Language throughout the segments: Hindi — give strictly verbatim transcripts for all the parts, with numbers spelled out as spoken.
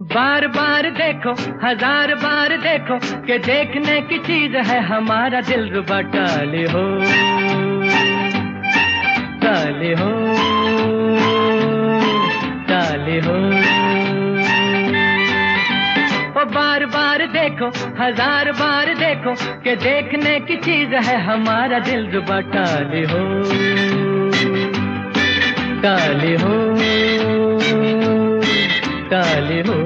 बार बार देखो, हजार बार देखो कि देखने की चीज है हमारा दिल रुबा। टाले हो टाले हो टाले हो। ओ बार बार देखो, हजार बार देखो कि देखने की चीज है हमारा दिल रुबा। टाले हो टाले हो टाले हो।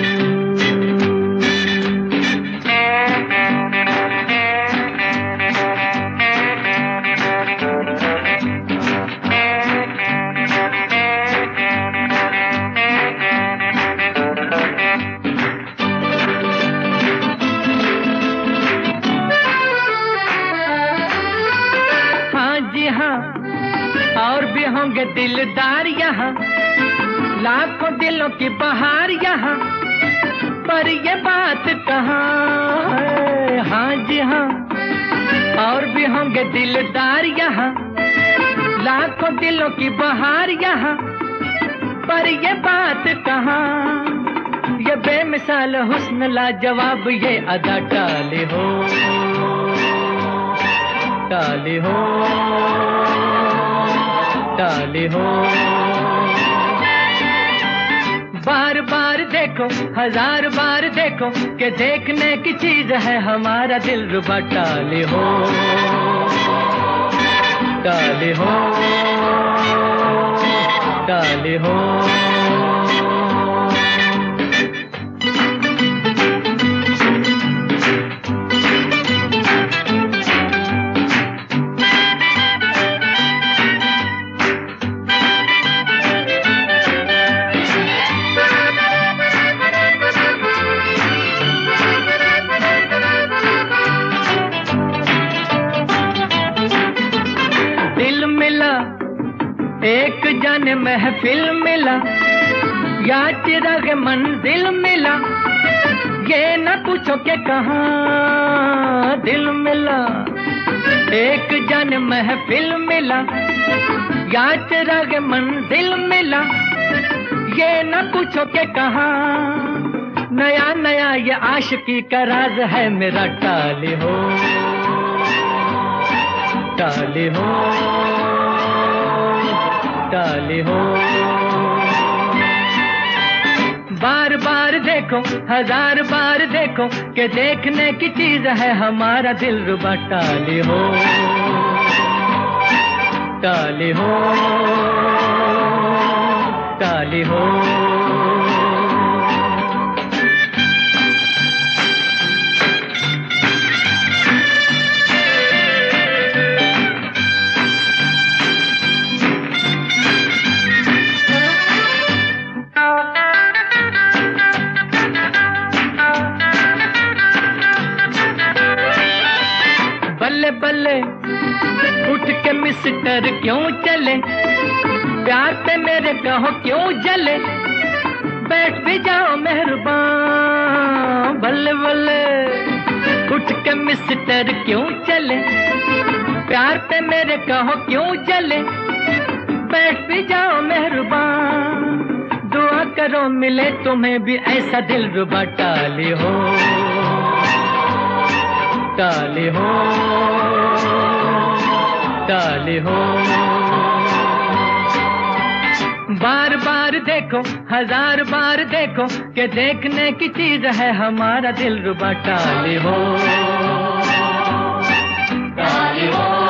हाँ जी हाँ, और भी होंगे दिलदार यहाँ, लाखों दिलों की बहार यहाँ, पर ये बात कहाँ है। हाँ जी हाँ, और भी होंगे दिलदार यहाँ, लाखों दिलों की बहार यहाँ, पर ये बात कहाँ। ये बेमिसाल हुस्न लाजवाब ये अदा। टाले हो टाले हो टाले हो। बार बार देखो, हजार बार देखो कि देखने की चीज है हमारा दिल रुबा। टाले हो टाले हो टाले हो। एक जाने महफिल मिला या चिराग मंजिल मिला, ये न पूछो के कहाँ दिल मिला। एक जाने महफिल मिला या चिराग मंजिल मिला, ये न पूछो के कहाँ। नया नया ये आशिकी का राज है मेरा। टाले हो टाले हो टाले हो। बार बार देखो, हजार बार देखो कि देखने की चीज है हमारा दिल रुबा। टाले हो टाले हो टाले हो। बल्ले बल्ले उठ के मिस्टर क्यों चले, प्यार पे मेरे कहो क्यों जले, बैठ भी जाओ मेहरबान। बल्ले बल्ले उठ के मिस्टर क्यों चले, प्यार पे मेरे कहो क्यों जले, बैठ भी जाओ मेहरबान। दुआ करो मिले तुम्हें भी ऐसा दिल रुबा। टाले हो टाले हो टाले हो। बार बार देखो, हजार बार देखो कि देखने की चीज है हमारा दिल रुबा। टाले हो टाले हो।